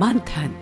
मंथन।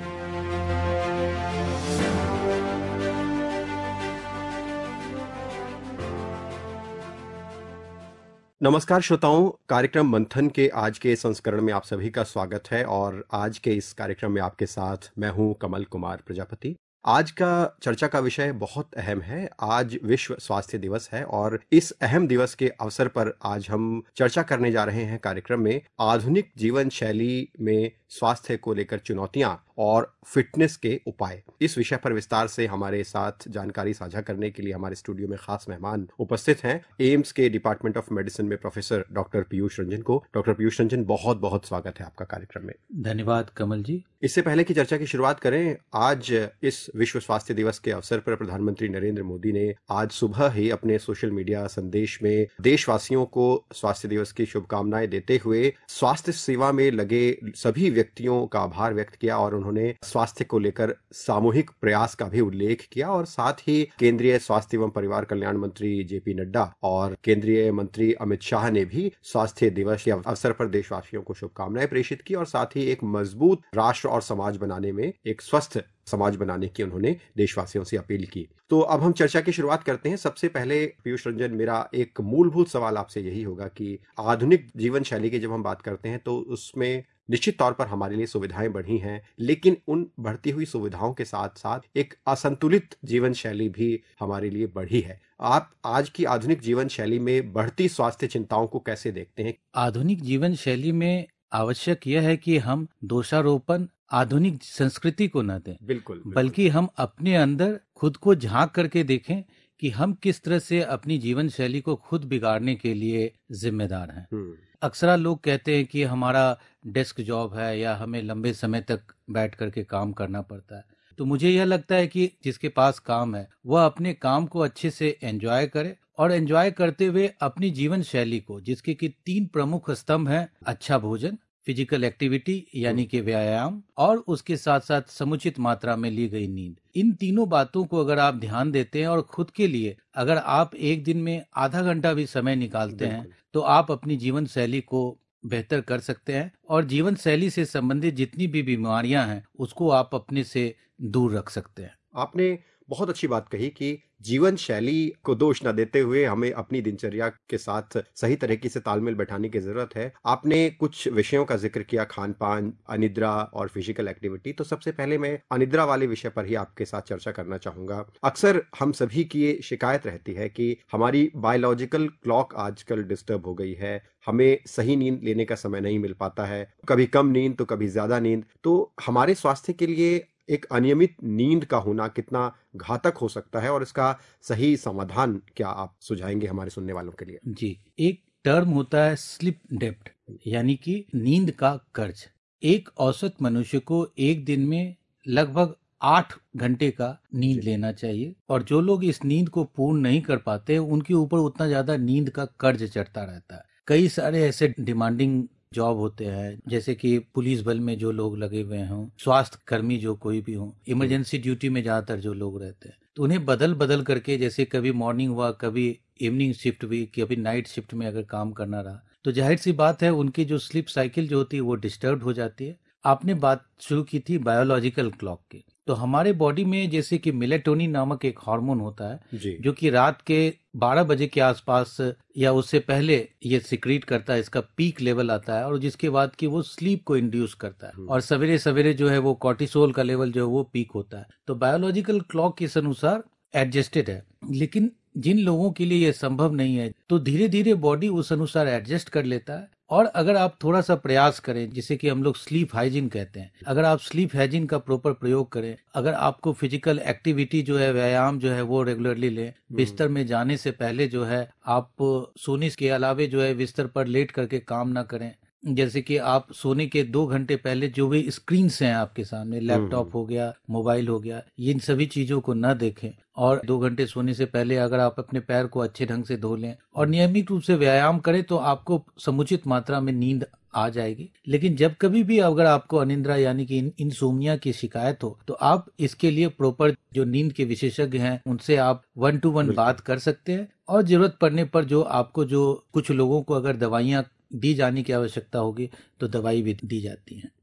नमस्कार श्रोताओं, कार्यक्रम मंथन के आज के संस्करण में आप सभी का स्वागत है। और आज के इस कार्यक्रम में आपके साथ मैं हूं कमल कुमार प्रजापति। आज का चर्चा का विषय बहुत अहम है। आज विश्व स्वास्थ्य दिवस है और इस अहम दिवस के अवसर पर आज हम चर्चा करने जा रहे हैं कार्यक्रम में आधुनिक जीवन शैली में स्वास्थ्य को लेकर चुनौतियां और फिटनेस के उपाय। इस विषय पर विस्तार से हमारे साथ जानकारी साझा करने के लिए हमारे स्टूडियो में खास मेहमान उपस्थित हैं। एम्स के डिपार्टमेंट ऑफ मेडिसिन में प्रोफेसर डॉक्टर पीयूष रंजन को। डॉक्टर पीयूष रंजन, बहुत बहुत स्वागत है आपका कार्यक्रम में। धन्यवाद कमल जी। इससे पहले की चर्चा की शुरुआत करें, आज इस विश्व स्वास्थ्य दिवस के अवसर पर प्रधानमंत्री नरेंद्र मोदी ने आज सुबह ही अपने सोशल मीडिया संदेश में देशवासियों को स्वास्थ्य दिवस की शुभकामनाएं देते हुए स्वास्थ्य सेवा में लगे सभी व्यक्तियों का आभार व्यक्त किया और उन्होंने स्वास्थ्य को लेकर सामूहिक प्रयास का भी उल्लेख किया। और साथ ही केंद्रीय स्वास्थ्य एवं परिवार कल्याण मंत्री जेपी नड्डा और केंद्रीय मंत्री अमित शाह ने भी स्वास्थ्य दिवस के अवसर पर देशवासियों को शुभकामनाएं प्रेषित की और साथ ही एक मजबूत राष्ट्र और समाज बनाने में, एक स्वस्थ समाज बनाने की उन्होंने देशवासियों से अपील की। तो अब हम चर्चा की शुरुआत करते हैं। सबसे पहले पीयूष रंजन, मेरा एक मूलभूत सवाल आपसे यही होगा कि आधुनिक जीवन शैली की जब हम बात करते हैं तो उसमें निश्चित तौर पर हमारे लिए सुविधाएं बढ़ी हैं, लेकिन उन बढ़ती हुई सुविधाओं के साथ साथ एक असंतुलित जीवन शैली भी हमारे लिए बढ़ी है। आप आज की आधुनिक जीवन शैली में बढ़ती स्वास्थ्य चिंताओं को कैसे देखते हैं? आधुनिक जीवन शैली में आवश्यक यह है कि हम दोषारोपण आधुनिक संस्कृति को न दें, बिल्कुल। बल्कि हम अपने अंदर खुद को झांक करके देखें कि हम किस तरह से अपनी जीवन शैली को खुद बिगाड़ने के लिए जिम्मेदार हैं। अक्सर लोग कहते हैं कि हमारा डेस्क जॉब है या हमें लंबे समय तक बैठ करके काम करना पड़ता है। तो मुझे यह लगता है कि जिसके पास काम है वह अपने काम को अच्छे से एंजॉय करे और एंजॉय करते हुए अपनी जीवन शैली को, जिसके कि 3 प्रमुख स्तंभ हैं: अच्छा भोजन, फिजिकल एक्टिविटी यानी कि व्यायाम, और उसके साथ साथ समुचित मात्रा में ली गई नींद। इन तीनों बातों को अगर आप ध्यान देते हैं और खुद के लिए अगर आप एक दिन में आधा घंटा भी समय निकालते हैं तो आप अपनी जीवन शैली को बेहतर कर सकते हैं और जीवन शैली से संबंधित जितनी भी बीमारियां हैं उसको आप अपने से दूर रख सकते हैं। आपने बहुत अच्छी बात कही कि जीवन शैली को दोष न देते हुए हमें अपनी दिनचर्या के साथ सही तरीके से तालमेल बैठाने की जरूरत है। आपने कुछ विषयों का जिक्र किया, खान पान, अनिद्रा और फिजिकल एक्टिविटी। तो सबसे पहले मैं अनिद्रा वाले विषय पर ही आपके साथ चर्चा करना चाहूंगा। अक्सर हम सभी की ये शिकायत रहती है कि हमारी बायोलॉजिकल क्लॉक आजकल डिस्टर्ब हो गई है, हमें सही नींद लेने का समय नहीं मिल पाता है, कभी कम नींद तो कभी ज्यादा नींद। तो हमारे स्वास्थ्य के लिए एक अनियमित नींद का होना कितना घातक हो सकता है और इसका सही समाधान क्या आप सुझाएंगे हमारे सुनने वालों के लिए? जी, एक टर्म होता है स्लीप डेब्ट, यानी कि नींद का कर्ज। एक औसत मनुष्य को एक दिन में लगभग 8 घंटे का नींद लेना चाहिए और जो लोग इस नींद को पूर्ण नहीं कर पाते उनके ऊपर उतना ज्यादा नींद का कर्ज चढ़ता रहता है। कई सारे ऐसे डिमांडिंग जॉब होते हैं, जैसे कि पुलिस बल में जो लोग लगे हुए हों, स्वास्थ्य कर्मी जो कोई भी हो, इमरजेंसी ड्यूटी में ज्यादातर जो लोग रहते हैं, तो उन्हें बदल बदल करके, जैसे कभी मॉर्निंग हुआ, कभी इवनिंग शिफ्ट हुई, कभी नाइट शिफ्ट में अगर काम करना रहा, तो जाहिर सी बात है उनकी जो स्लीप साइकिल जो होती है वो डिस्टर्ब हो जाती है। आपने बात शुरू की थी बायोलॉजिकल क्लॉक की, तो हमारे बॉडी में जैसे कि मेलेटोनिन नामक एक हार्मोन होता है जो कि रात के 12 बजे के आसपास या उससे पहले ये सिक्रीट करता है, इसका पीक लेवल आता है और जिसके बाद कि वो स्लीप को इंड्यूस करता है और सवेरे सवेरे जो है वो कॉर्टिसोल का लेवल जो है वो पीक होता है। तो बायोलॉजिकल क्लॉक इस अनुसार एडजस्टेड है, लेकिन जिन लोगों के लिए ये संभव नहीं है तो धीरे धीरे बॉडी उस अनुसार एडजस्ट कर लेता है। और अगर आप थोड़ा सा प्रयास करें, जिसे कि हम लोग स्लीप हाइजीन कहते हैं, अगर आप स्लीप हाइजीन का प्रॉपर प्रयोग करें, अगर आपको फिजिकल एक्टिविटी जो है, व्यायाम जो है वो रेगुलरली लें, बिस्तर में जाने से पहले जो है आप सोने के अलावे जो है बिस्तर पर लेट करके काम ना करें, जैसे कि आप सोने के 2 घंटे पहले जो भी स्क्रीन्स हैं आपके सामने, लैपटॉप हो गया, मोबाइल हो गया, इन सभी चीजों को न देखें और 2 घंटे सोने से पहले अगर आप अपने पैर को अच्छे ढंग से धो लें और नियमित रूप से व्यायाम करें तो आपको समुचित मात्रा में नींद आ जाएगी। लेकिन जब कभी भी अगर आपको अनिद्रा यानी कि इंसोम्निया की शिकायत हो तो आप इसके लिए प्रॉपर जो नींद के विशेषज्ञ हैं उनसे आप 1 to 1 बात कर सकते हैं और जरूरत पड़ने पर जो आपको जो कुछ लोगों को अगर दवाइयाँ दी जाने की आवश्यकता होगी तो दवाई भी दी जाती है।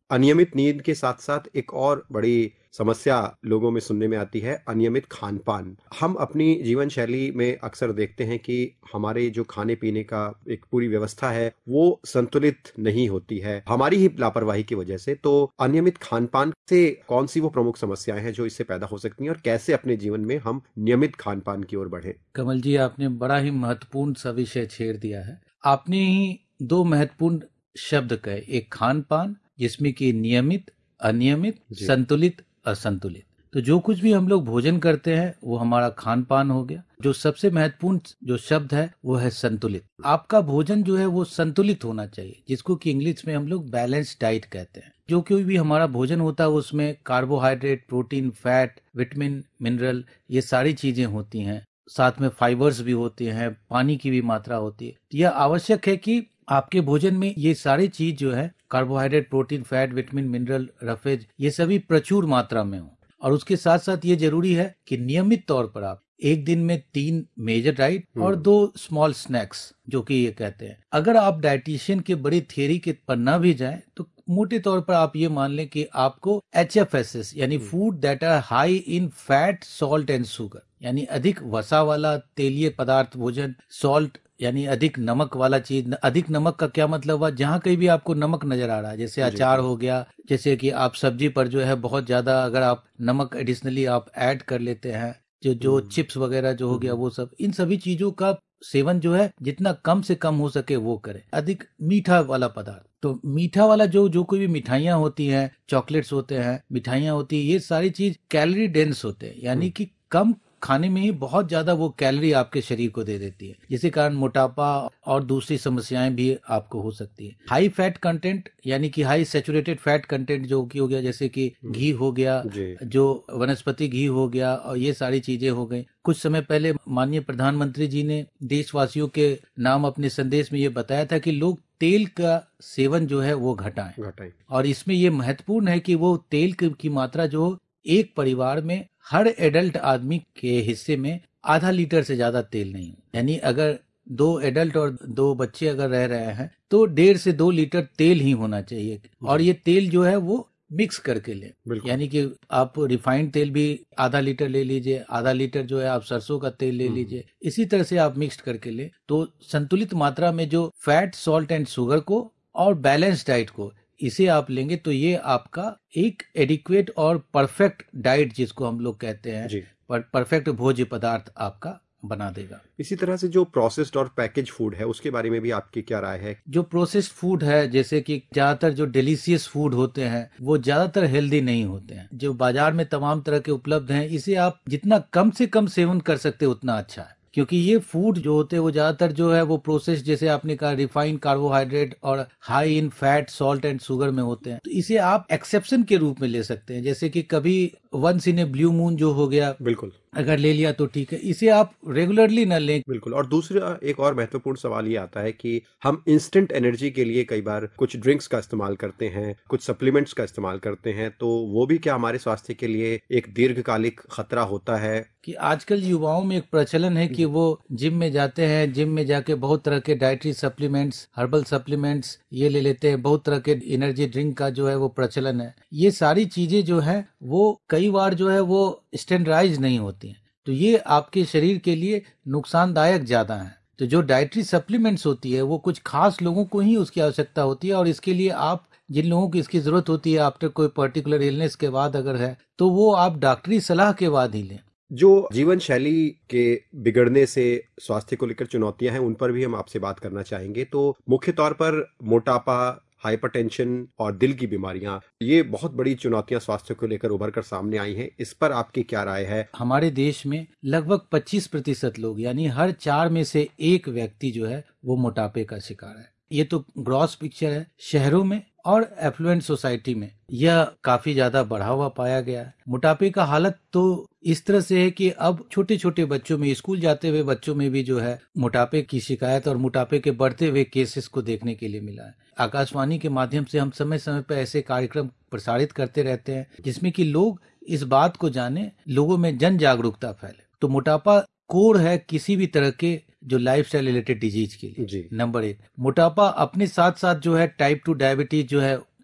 अनियमित नींद के साथ साथ एक और बड़ी समस्या लोगों में सुनने में आती है, अनियमित खान पान। हम अपनी जीवन शैली में अक्सर देखते हैं कि हमारे जो खाने पीने का एक पूरी व्यवस्था है वो संतुलित नहीं होती है, हमारी ही लापरवाही की वजह से। तो अनियमित खान पान से कौन सी वो प्रमुख समस्याएं हैं जो इससे पैदा हो सकती हैं, और कैसे अपने जीवन में हम नियमित खान पान की ओर बढ़े? कमल जी, आपने बड़ा ही महत्वपूर्ण सा विषय छेड़ दिया है। आपने ही दो महत्वपूर्ण शब्द कहे, एक खान पान जिसमें कि नियमित, अनियमित, संतुलित, असंतुलित। तो जो कुछ भी हम लोग भोजन करते हैं वो हमारा खान पान हो गया। जो सबसे महत्वपूर्ण जो शब्द है वो है संतुलित। आपका भोजन जो है वो संतुलित होना चाहिए, जिसको कि इंग्लिश में हम लोग बैलेंस डाइट कहते हैं। जो कोई भी हमारा भोजन होता है उसमें carbohydrate, protein, fat, vitamin, mineral, ये सारी चीजें होती हैं। साथ में फाइबर्स भी होते हैं, पानी की भी मात्रा होती है। यह आवश्यक है कि आपके भोजन में ये सारी चीज जो है, carbohydrate, protein, fat, vitamin, mineral, roughage, ये सभी प्रचुर मात्रा में हो। और उसके साथ साथ ये जरूरी है कि नियमित तौर पर आप एक दिन में 3 मेजर डाइट और 2 स्मॉल स्नैक्स, जो कि ये कहते हैं। अगर आप डाइटिशियन के बड़ी थियरी के पर न भी जाएं तो मोटे तौर पर आप ये मान लें कि आपको HFSS यानी food that are high in fat, salt and sugar, यानी अधिक वसा वाला तेलीय पदार्थ भोजन, सॉल्ट यानी अधिक नमक वाला चीज। अधिक नमक का क्या मतलब हुआ? जहाँ कहीं भी आपको नमक नजर आ रहा है, जैसे अचार हो गया, जैसे कि आप सब्जी पर जो है बहुत ज्यादा अगर आप नमक एडिशनली आप ऐड कर लेते हैं, जो चिप्स वगैरह जो हो गया वो सब, इन सभी चीजों का सेवन जो है जितना कम से कम हो सके वो करें। अधिक मीठा वाला पदार्थ, तो मीठा वाला जो कोई भी मिठाइयाँ होती हैं, चॉकलेट्स होते हैं, मिठाइयाँ होती है, ये सारी चीज कैलोरी डेंस होते हैं, यानी कि कम खाने में ही बहुत ज्यादा वो कैलोरी आपके शरीर को दे देती है, जिसके कारण मोटापा और दूसरी समस्याएं भी आपको हो सकती है। हाई फैट कंटेंट यानी कि हाई सैचुरेटेड फैट कंटेंट जो कि हो गया, जैसे कि घी हो गया, जो वनस्पति घी हो गया, और ये सारी चीजें हो गई। कुछ समय पहले माननीय प्रधानमंत्री जी ने देशवासियों के नाम अपने संदेश में ये बताया था कि लोग तेल का सेवन जो है वो घटाएं। और इसमें ये महत्वपूर्ण है कि वो तेल की मात्रा जो एक परिवार में हर एडल्ट आदमी के हिस्से में आधा लीटर से ज्यादा तेल नहीं हो। यानी अगर 2 एडल्ट और 2 बच्चे अगर रह रहे हैं तो 1.5 से 2 लीटर तेल ही होना चाहिए। और ये तेल जो है वो मिक्स करके लें, यानी कि आप रिफाइंड तेल भी आधा लीटर ले लीजिए, आधा लीटर जो है आप सरसों का तेल ले लीजिए, इसी तरह से आप मिक्स करके लें। तो संतुलित मात्रा में जो फैट, सॉल्ट एंड शुगर को और बैलेंस डाइट को इसे आप लेंगे तो ये आपका एक एडिक्वेट और परफेक्ट डाइट, जिसको हम लोग कहते हैं, परफेक्ट भोज्य पदार्थ आपका बना देगा। इसी तरह से जो प्रोसेस्ड और पैकेज फूड है उसके बारे में भी आपकी क्या राय है? जो प्रोसेस्ड फूड है, जैसे कि ज्यादातर जो डिलीशियस फूड होते हैं वो ज्यादातर हेल्दी नहीं होते हैं। जो बाजार में तमाम तरह के उपलब्ध हैं, इसे आप जितना कम से कम सेवन कर सकते हैं उतना अच्छा है, क्योंकि ये फूड जो होते हैं वो ज्यादातर जो है वो प्रोसेस, जैसे आपने कहा, रिफाइंड कार्बोहाइड्रेट और high in fat, salt and sugar में होते हैं। तो इसे आप एक्सेप्शन के रूप में ले सकते हैं, जैसे कि कभी once in a blue moon जो हो गया, बिल्कुल अगर ले लिया तो ठीक है, इसे आप रेगुलरली न लें। बिल्कुल। और दूसरा एक और महत्वपूर्ण सवाल ये आता है कि हम इंस्टेंट एनर्जी के लिए कई बार कुछ ड्रिंक्स का इस्तेमाल करते हैं, कुछ सप्लीमेंट्स का इस्तेमाल करते हैं, तो वो भी क्या हमारे स्वास्थ्य के लिए एक दीर्घकालिक खतरा होता है? कि आजकल युवाओं में एक प्रचलन है कि वो जिम में जाते हैं, जिम में जाके बहुत तरह के डाइटरी सप्लीमेंट्स, हर्बल सप्लीमेंट्स ये ले लेते हैं, बहुत तरह के एनर्जी ड्रिंक का जो है वो प्रचलन है। ये सारी चीजें जो है वो कई बार जो है वो स्टैंडर्डाइज नहीं होती हैं, तो ये आपके शरीर के लिए नुकसानदायक ज्यादा है। तो जो डाइटरी सप्लीमेंट्स होती है वो कुछ खास लोगों को ही उसकी आवश्यकता होती है, और इसके लिए आप जिन लोगों की इसकी जरूरत होती है आफ्टर कोई पर्टिकुलर इलनेस के बाद अगर है, तो वो आप डॉक्टरी सलाह के बाद ही लें। जो जीवन शैली के बिगड़ने से स्वास्थ्य को लेकर चुनौतियां हैं उन पर भी हम आपसे बात करना चाहेंगे। तो मुख्य तौर पर मोटापा, हाइपरटेंशन और दिल की बीमारियां, ये बहुत बड़ी चुनौतियां स्वास्थ्य को लेकर उभर कर सामने आई हैं। इस पर आपकी क्या राय है? हमारे देश में लगभग 25% लोग, यानी हर 4 में से 1 व्यक्ति जो है वो मोटापे का शिकार है। ये तो ग्रॉस पिक्चर है। शहरों में और एफ्लुएंट सोसाइटी में यह काफी ज्यादा बढ़ा हुआ पाया गया है। मोटापे का हालत तो इस तरह से है कि अब छोटे छोटे बच्चों में, स्कूल जाते हुए बच्चों में भी जो है मोटापे की शिकायत और मोटापे के बढ़ते हुए केसेस को देखने के लिए मिला है। आकाशवाणी के माध्यम से हम समय समय पर ऐसे कार्यक्रम प्रसारित करते रहते हैं जिसमें कि लोग इस बात को जाने, लोगों में जन जागरूकता फैले। तो मोटापा कोर है किसी भी तरह के जो लाइफस्टाइल रिलेटेड डिजीज के लिए। नंबर 1, मोटापा अपने साथ साथ जो है टाइप 2 डायबिटीज जो है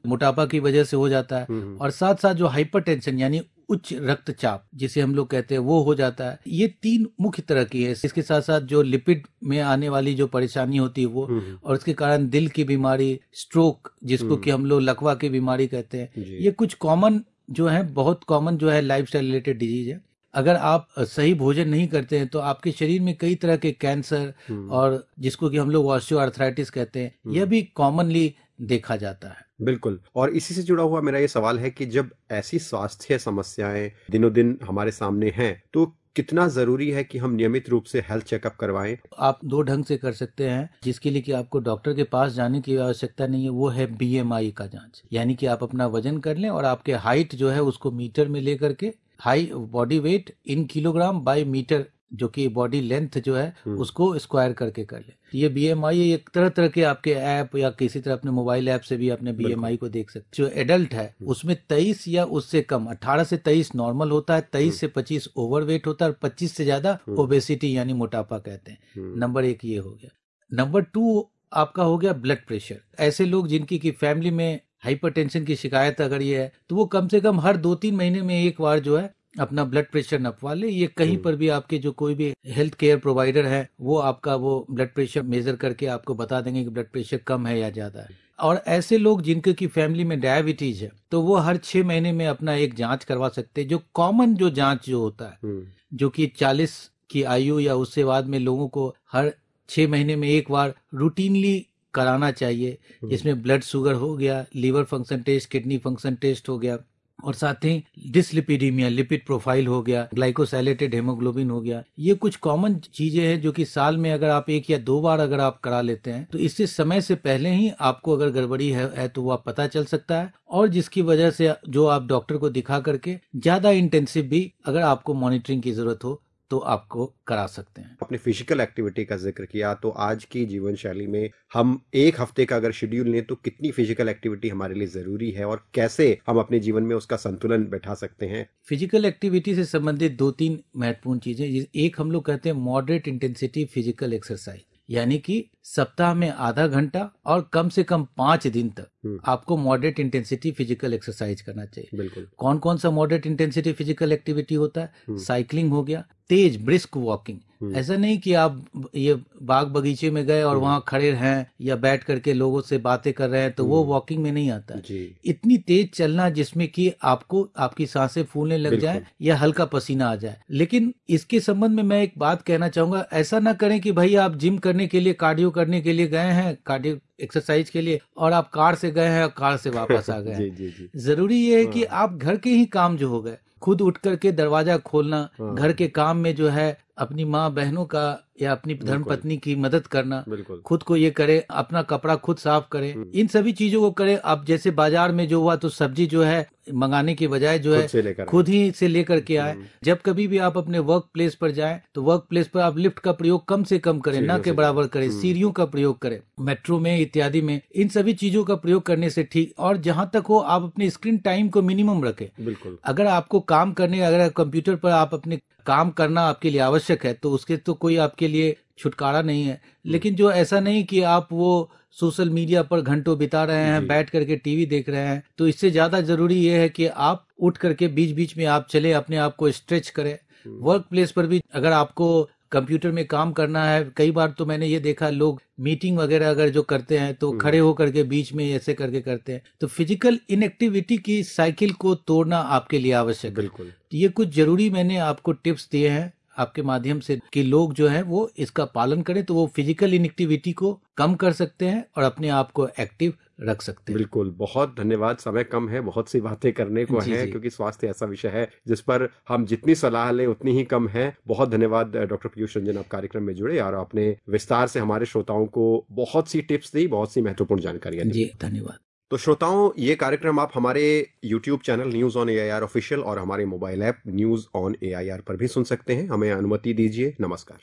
मोटापा की वजह से हो जाता है, और साथ साथ जो हाइपरटेंशन यानी उच्च रक्तचाप जिसे हम लोग कहते हैं वो हो जाता है। ये 3 मुख्य तरह की है। इसके साथ साथ जो लिपिड में आने वाली जो परेशानी होती है वो, और इसके कारण दिल की बीमारी, स्ट्रोक जिसको कि हम लोग लकवा की बीमारी कहते हैं, ये कुछ कॉमन जो है, बहुत कॉमन जो है लाइफस्टाइल रिलेटेड डिजीज है। अगर आप सही भोजन नहीं करते हैं तो आपके शरीर में कई तरह के कैंसर और जिसको कि हम लोग ऑस्टियोआर्थराइटिस कहते हैं, यह भी कॉमनली देखा जाता है। बिल्कुल। और इसी से जुड़ा हुआ मेरा ये सवाल है कि जब ऐसी स्वास्थ्य समस्याएं दिनों दिन हमारे सामने हैं तो कितना जरूरी है कि हम नियमित रूप से हेल्थ चेकअप करवाएं? आप 2 ढंग से कर सकते हैं, जिसके लिए कि आपको डॉक्टर के पास जाने की आवश्यकता नहीं है। वो है BMI का जांच, यानी कि आप अपना वजन कर लें और आपके हाइट जो है उसको मीटर में लेकर के, high body weight in kilogram by metre, जो कि बॉडी लेंथ जो है उसको स्क्वायर करके कर ले। ये BMI एक तरह के आपके ऐप या किसी तरह अपने मोबाइल ऐप से भी अपने BMI को देख सकते। जो एडल्ट है उसमें 23 या उससे कम, 18 से 23 नॉर्मल होता है, 23 से 25 ओवरवेट होता है, और 25 से ज्यादा ओबेसिटी यानी मोटापा कहते हैं। नंबर 1 ये हो गया। नंबर 2 आपका हो गया ब्लड प्रेशर। ऐसे लोग जिनकी की फैमिली में हाइपरटेंशन की शिकायत अगर ये है तो वो कम से कम हर 2-3 महीने में एक बार जो है अपना ब्लड प्रेशर नपवा ले। ये कहीं पर भी आपके जो कोई भी हेल्थ केयर प्रोवाइडर है वो आपका वो ब्लड प्रेशर मेजर करके आपको बता देंगे कि ब्लड प्रेशर कम है या ज्यादा है। और ऐसे लोग जिनके की फैमिली में डायबिटीज है तो वो हर 6 महीने में अपना एक जांच करवा सकते हैं। जो कॉमन जो जांच जो होता है, जो कि 40 की आयु या उससे बाद में लोगों को हर 6 महीने में एक बार रूटीनली कराना चाहिए, जिसमें ब्लड शुगर हो गया, liver function test, kidney function test हो गया, और साथ ही डिसलिपिडीमिया, लिपिड प्रोफाइल हो गया, ग्लाइकोसाइलेटेड हेमोग्लोबिन हो गया। ये कुछ कॉमन चीजें हैं जो कि साल में अगर आप 1 या 2 बार अगर आप करा लेते हैं तो इससे समय से पहले ही आपको अगर गड़बड़ी है तो वो आप पता चल सकता है, और जिसकी वजह से जो आप डॉक्टर को दिखा करके ज्यादा इंटेंसिव भी अगर आपको मॉनिटरिंग की जरूरत हो तो आपको करा सकते हैं। अपने फिजिकल एक्टिविटी का जिक्र किया, तो आज की जीवन शैली में हम एक हफ्ते का अगर शेड्यूल लें तो कितनी फिजिकल एक्टिविटी हमारे लिए जरूरी है और कैसे हम अपने जीवन में उसका संतुलन बैठा सकते हैं? फिजिकल एक्टिविटी से संबंधित 2-3 महत्वपूर्ण चीजें। एक हम लोग कहते हैं मॉडरेट इंटेंसिटी फिजिकल एक्सरसाइज, यानी कि सप्ताह में आधा घंटा और कम से कम 5 दिन तक आपको मॉडरेट इंटेंसिटी फिजिकल एक्सरसाइज करना चाहिए। बिल्कुल। कौन कौन सा मॉडरेट इंटेंसिटी फिजिकल एक्टिविटी होता है? साइकिलिंग हो गया, तेज ब्रिस्क वॉकिंग। ऐसा नहीं कि आप ये बाग बगीचे में गए और वहां खड़े हैं या बैठ करके लोगों से बातें कर रहे हैं तो वो वॉकिंग में नहीं आता है। इतनी तेज चलना जिसमें कि आपको आपकी सांसें फूलने लग जाए या हल्का पसीना आ जाए। लेकिन इसके संबंध में मैं एक बात कहना चाहूंगा, ऐसा ना करें कि भाई आप जिम करने के लिए, कार्डियो करने के लिए गए हैं, कार्डियो एक्सरसाइज के लिए, और आप कार से गए हैं और कार से वापस आ गए हैं। जरूरी ये है कि आप घर के ही काम जो हो गए, खुद उठ करके दरवाजा खोलना, घर के काम में जो है अपनी माँ बहनों का या अपनी धर्मपत्नी की मदद करना, खुद को ये करे, अपना कपड़ा खुद साफ करें, इन सभी चीजों को करें। अब जैसे बाजार में जो हुआ तो सब्जी जो है मंगाने की बजाय जो है खुद ही से लेकर के आए। जब कभी भी आप अपने वर्क प्लेस पर जाएं तो वर्क प्लेस पर आप लिफ्ट का प्रयोग कम से कम करें, ना के बराबर करें, सीढ़ियों का प्रयोग करें, मेट्रो में इत्यादि में इन सभी चीजों का प्रयोग करने से ठीक। और जहां तक हो आप अपने स्क्रीन टाइम को मिनिमम रखें। बिल्कुल। अगर आपको काम करने, अगर कंप्यूटर पर आप अपने काम करना आपके लिए आवश्यक है तो उसके तो कोई आपके लिए छुटकारा नहीं है। लेकिन जो ऐसा नहीं कि आप वो सोशल मीडिया पर घंटों बिता रहे हैं, बैठ करके टीवी देख रहे हैं, तो इससे ज्यादा जरूरी ये है कि आप उठ करके बीच बीच में आप चले, अपने आप को स्ट्रेच करें। वर्क प्लेस पर भी अगर आपको कंप्यूटर में काम करना है, कई बार तो मैंने ये देखा लोग मीटिंग वगैरह अगर जो करते हैं तो खड़े होकर के बीच में ऐसे करके करते हैं, तो फिजिकल इनएक्टिविटी की साइकिल को तोड़ना आपके लिए आवश्यक है। बिल्कुल। ये कुछ जरूरी मैंने आपको टिप्स दिए हैं आपके माध्यम से कि लोग जो है वो इसका पालन करें तो वो फिजिकल इनएक्टिविटी को कम कर सकते हैं और अपने आप को एक्टिव रख सकते हैं। बिल्कुल, बहुत धन्यवाद। समय कम है, बहुत सी बातें करने को है क्योंकि स्वास्थ्य ऐसा विषय है जिस पर हम जितनी सलाह लें उतनी ही कम है। बहुत धन्यवाद डॉक्टर पीयूष रंजन, आप कार्यक्रम में जुड़े और आपने विस्तार से हमारे श्रोताओं को बहुत सी टिप्स दी, बहुत सी महत्वपूर्ण जानकारियां दी। जी धन्यवाद। तो श्रोताओं, ये कार्यक्रम आप हमारे YouTube channel news on AIR official और हमारे mobile app news on AIR पर भी सुन सकते हैं। हमें अनुमति दीजिए। नमस्कार।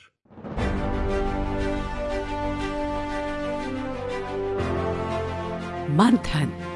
मंथन